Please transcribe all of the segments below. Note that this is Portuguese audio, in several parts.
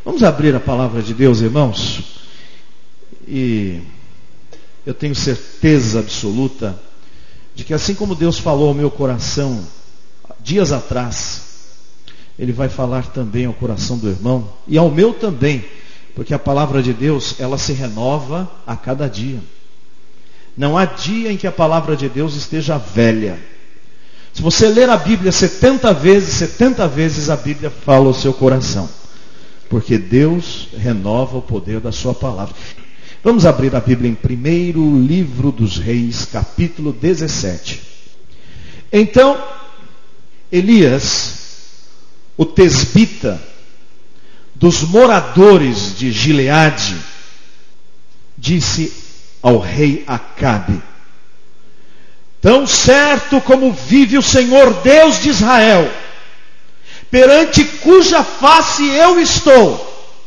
Vamos abrir a palavra de Deus, irmãos? E eu tenho certeza absoluta de que assim como Deus falou ao meu coração dias atrás, Ele vai falar também ao coração do irmão e ao meu também, porque a palavra de Deus, ela se renova a cada dia. Não há dia em que a palavra de Deus esteja velha. Se você ler a Bíblia 70 vezes a Bíblia fala ao seu coração, porque Deus renova o poder da sua palavra. Vamos abrir a Bíblia em primeiro livro dos Reis, capítulo 17. Então, Elias, o tesbita, dos moradores de Gileade, disse ao rei Acabe: tão certo como vive o Senhor Deus de Israel, perante cuja face eu estou,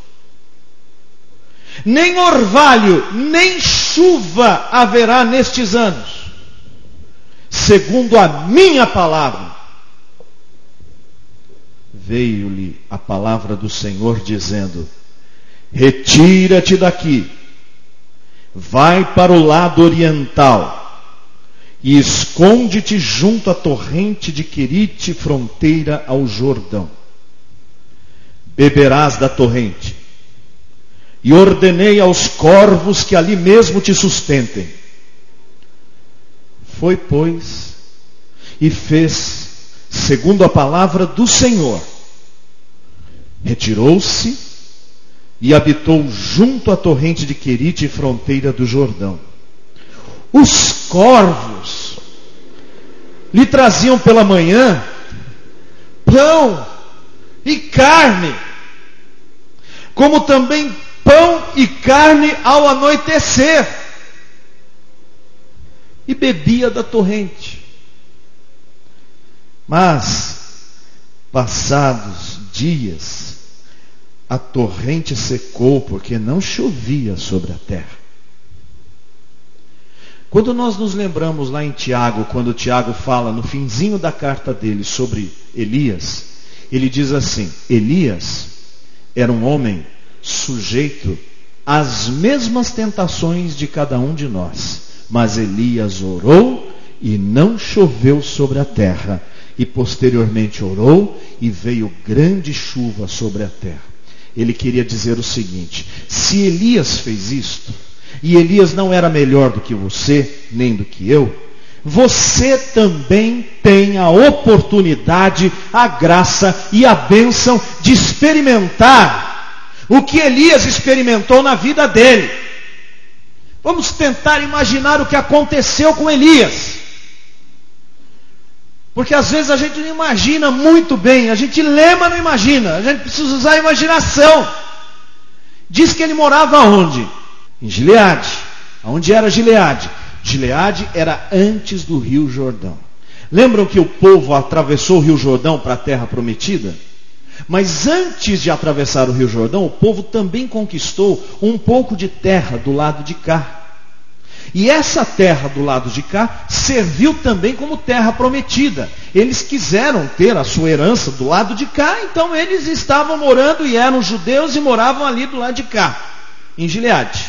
nem orvalho, nem chuva haverá nestes anos, segundo a minha palavra. Veio-lhe a palavra do Senhor dizendo: retira-te daqui, vai para o lado oriental e esconde-te junto à torrente de Querite, fronteira ao Jordão. Beberás da torrente, e ordenei aos corvos que ali mesmo te sustentem. Foi, pois, e fez segundo a palavra do Senhor. Retirou-se e habitou junto à torrente de Querite, fronteira do Jordão. Os corvos lhe traziam pela manhã pão e carne, como também pão e carne ao anoitecer, e bebia da torrente. Mas, passados dias, a torrente secou, porque não chovia sobre a terra. Quando nós nos lembramos lá em Tiago, quando Tiago fala no finzinho da carta dele sobre Elias, ele diz assim: Elias era um homem sujeito às mesmas tentações de cada um de nós, mas Elias orou e não choveu sobre a terra, e posteriormente orou e veio grande chuva sobre a terra. Ele queria dizer o seguinte: se Elias fez isto, e Elias não era melhor do que você, nem do que eu, você também tem a oportunidade, a graça e a bênção de experimentar o que Elias experimentou na vida dele. Vamos tentar imaginar o que aconteceu com Elias. Porque às vezes a gente não imagina muito bem, a gente lê, mas não imagina, a gente precisa usar a imaginação. Diz que ele morava onde? Em Gileade. Onde era Gileade? Gileade era antes do Rio Jordão. Lembram que o povo atravessou o Rio Jordão para a terra prometida? Mas antes de atravessar o Rio Jordão, o povo também conquistou um pouco de terra do lado de cá. E essa terra do lado de cá serviu também como terra prometida. Eles quiseram ter a sua herança do lado de cá, então eles estavam morando e eram judeus e moravam ali do lado de cá, em Gileade.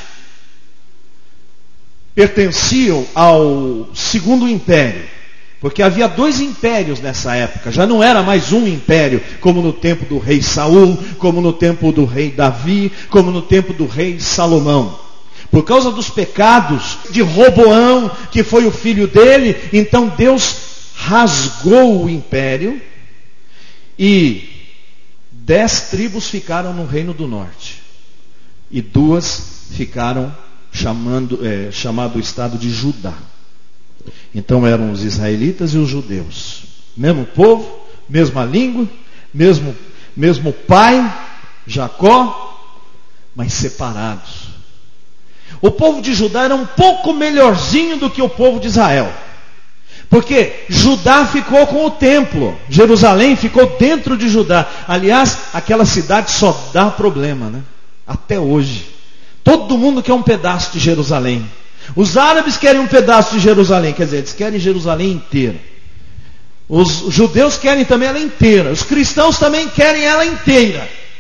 Pertenciam ao segundo império, porque havia 2 impérios nessa época. Já não era mais um império, como no tempo do rei Saul, como no tempo do rei Davi, como no tempo do rei Salomão. Por causa dos pecados de Roboão, que foi o filho dele, então Deus rasgou o império e 10 tribos ficaram no reino do norte e 2 ficaram chamado o estado de Judá. Então eram os israelitas e os judeus, mesmo povo, mesma língua, mesmo pai, Jacó, mas separados. O povo de Judá era um pouco melhorzinho do que o povo de Israel, porque Judá ficou com o templo, Jerusalém ficou dentro de Judá. Aliás, aquela cidade só dá problema, né? Até hoje. Todo mundo quer um pedaço de Jerusalém. Os árabes querem um pedaço de Jerusalém, quer dizer, eles querem Jerusalém inteira. Os judeus querem também ela inteira. Os cristãos também querem ela inteira.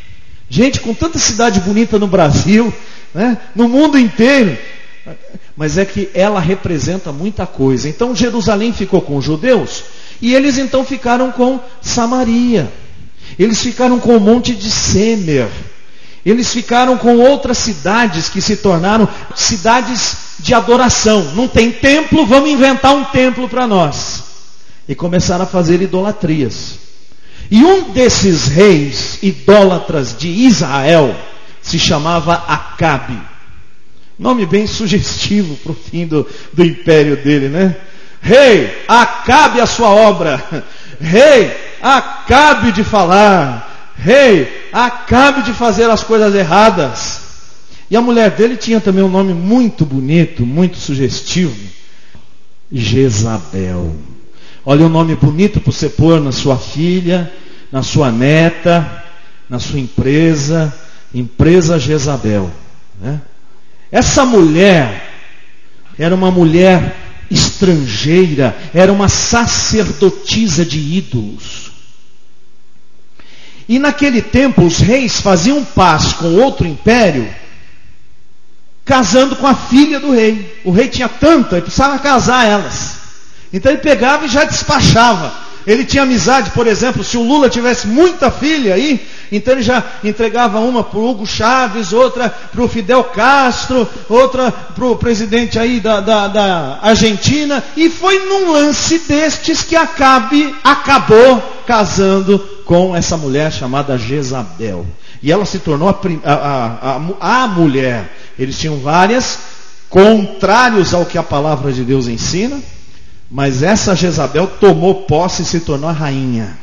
Gente, com tanta cidade bonita no Brasil, né? No mundo inteiro. Mas é que ela representa muita coisa. Então Jerusalém ficou com os judeus, e eles então ficaram com Samaria. Eles ficaram com o monte de Semer. Eles ficaram com outras cidades que se tornaram cidades de adoração. Não tem templo, vamos inventar um templo para nós. E começaram a fazer idolatrias. E um desses reis idólatras de Israel se chamava Acabe. Nome bem sugestivo para o fim do império dele, né? Rei, acabe a sua obra. Rei, acabe de falar. Rei, acabe de fazer as coisas erradas. E a mulher dele tinha também um nome muito bonito, muito sugestivo: Jezabel. Olha o nome bonito para você pôr na sua filha, na sua neta, na sua empresa Jezabel, né? Essa mulher era uma mulher estrangeira, era uma sacerdotisa de ídolos. E naquele tempo os reis faziam paz com outro império, casando com a filha do rei. O rei tinha tanta, ele precisava casar elas. Então ele pegava e já despachava. Ele tinha amizade, por exemplo, se o Lula tivesse muita filha aí, então ele já entregava uma para o Hugo Chávez, outra para o Fidel Castro, outra para o presidente aí da Argentina. E foi num lance destes que Acabe acabou casando com essa mulher chamada Jezabel. E ela se tornou a mulher. Eles tinham várias, contrários ao que a palavra de Deus ensina. Mas essa Jezabel tomou posse e se tornou a rainha.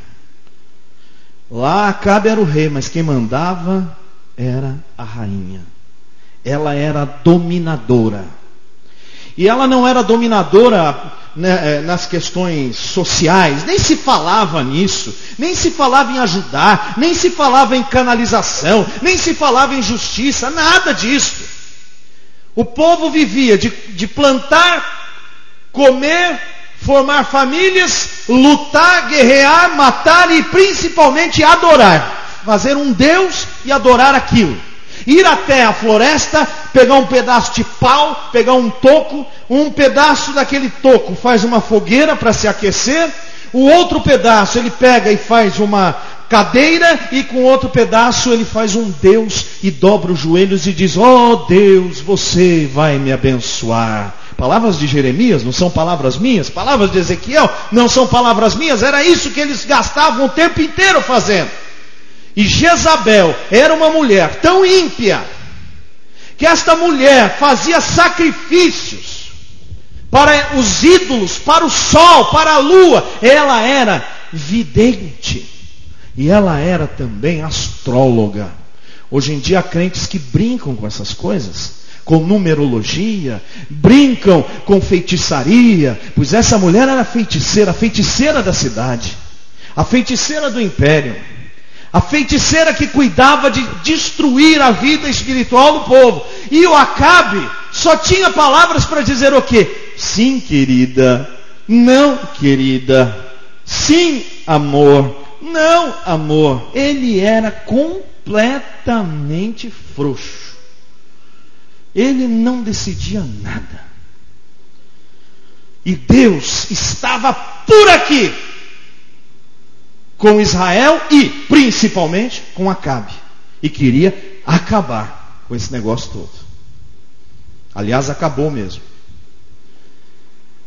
Lá Acabe era o rei, mas quem mandava era a rainha. Ela era dominadora. E ela não era dominadora, né, nas questões sociais. Nem se falava nisso. Nem se falava em ajudar. Nem se falava em canalização. Nem se falava em justiça. Nada disso. O povo vivia de plantar, comer, formar famílias, lutar, guerrear, matar e principalmente adorar. Fazer um Deus e adorar aquilo. Ir até a floresta, pegar um pedaço de pau, pegar um toco, um pedaço daquele toco faz uma fogueira para se aquecer, o outro pedaço ele pega e faz uma cadeira, e com outro pedaço ele faz um Deus e dobra os joelhos e diz: ó Deus, você vai me abençoar. Palavras de Jeremias não são palavras minhas, palavras de Ezequiel não são palavras minhas, era isso que eles gastavam o tempo inteiro fazendo. E Jezabel era uma mulher tão ímpia, que esta mulher fazia sacrifícios para os ídolos, para o sol, para a lua. Ela era vidente, e ela era também astróloga. Hoje em dia há crentes que brincam com essas coisas, com numerologia, brincam com feitiçaria, pois essa mulher era feiticeira, a feiticeira da cidade, a feiticeira do império, a feiticeira que cuidava de destruir a vida espiritual do povo. E o Acabe só tinha palavras para dizer o quê? Sim, querida. Não, querida. Sim, amor. Não, amor. Ele era completamente frouxo. Ele não decidia nada. E Deus estava por aqui com Israel e principalmente com Acabe. E queria acabar com esse negócio todo. Aliás, acabou mesmo.